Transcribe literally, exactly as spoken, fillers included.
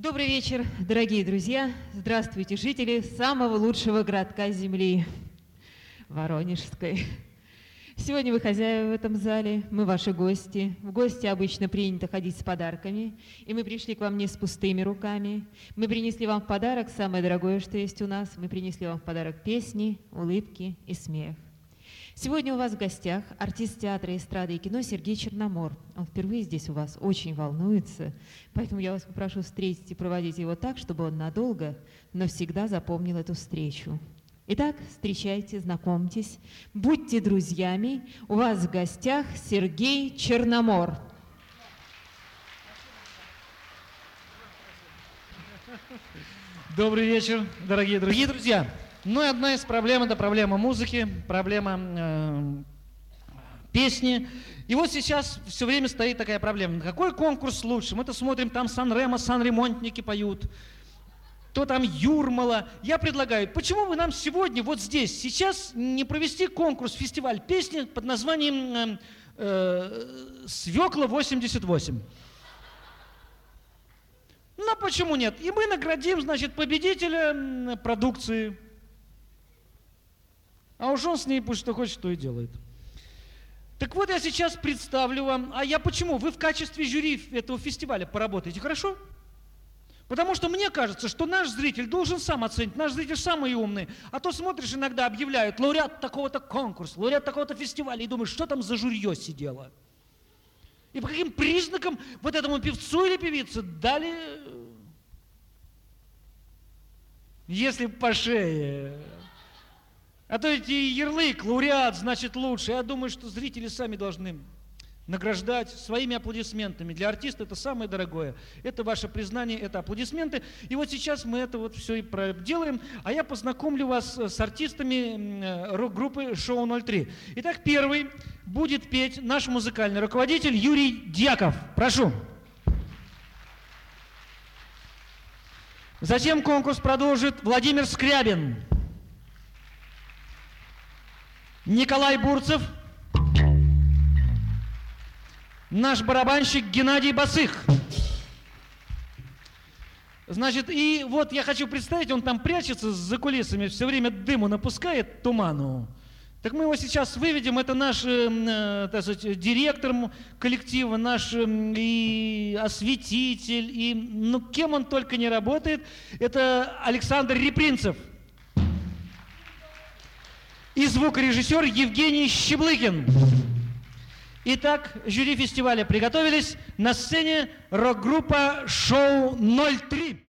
Добрый вечер, дорогие друзья. Здравствуйте, жители самого лучшего городка Земли, Воронежской. Сегодня вы хозяева в этом зале, мы ваши гости. В гости обычно принято ходить с подарками, и мы пришли к вам не с пустыми руками. Мы принесли вам в подарок самое дорогое, что есть у нас. Мы принесли вам в подарок песни, улыбки и смех. Сегодня у вас в гостях артист театра, эстрады и кино Сергей Черномор. Он впервые здесь у вас, очень волнуется, поэтому я вас попрошу встретить и проводить его так, чтобы он надолго, навсегда запомнил эту встречу. Итак, встречайте, знакомьтесь, будьте друзьями. У вас в гостях Сергей Черномор. Добрый вечер, дорогие дорогие друзья. Ну и одна из проблем – это проблема музыки, проблема э, песни. И вот сейчас все время стоит такая проблема. Какой конкурс лучше? Мы-то смотрим, там Сан-Ремо, Сан-Ремонтники поют, то там Юрмала. Я предлагаю, почему бы нам сегодня, вот здесь, сейчас не провести конкурс, фестиваль песни под названием э, э, «Свекла восемьдесят восемь». Ну, почему нет? И мы наградим, значит, победителя продукции. А уж он с ней пусть что хочет, что и делает. Так вот, я сейчас представлю вам, а я почему? Вы в качестве жюри этого фестиваля поработаете, хорошо? Потому что мне кажется, что наш зритель должен сам оценить, наш зритель самый умный. А то смотришь, иногда объявляют лауреат такого-то конкурса, лауреат такого-то фестиваля, и думаешь, что там за жюрье сидело? И по каким признакам вот этому певцу или певице дали, если по шее. А то эти ярлык, лауреат, значит лучше. Я думаю, что зрители сами должны награждать своими аплодисментами. Для артиста это самое дорогое. Это ваше признание, это аплодисменты. И вот сейчас мы это вот все и делаем. А я познакомлю вас с артистами рок-группы «Шоу ноль три». Итак, первый будет петь наш музыкальный руководитель Юрий Дьяков. Прошу. Затем конкурс продолжит Владимир Скрябин, Николай Бурцев, наш барабанщик Геннадий Басых. Значит, и вот я хочу представить, он там прячется за кулисами, все время дыму напускает, туману. Так мы его сейчас выведем, это наш, э, так сказать, директор коллектива, наш э, и осветитель, и, ну, кем он только не работает, это Александр Репринцев. И звукорежиссер Евгений Щеблыкин. Итак, жюри фестиваля приготовились. На сцене рок-группа «Шоу ноль три».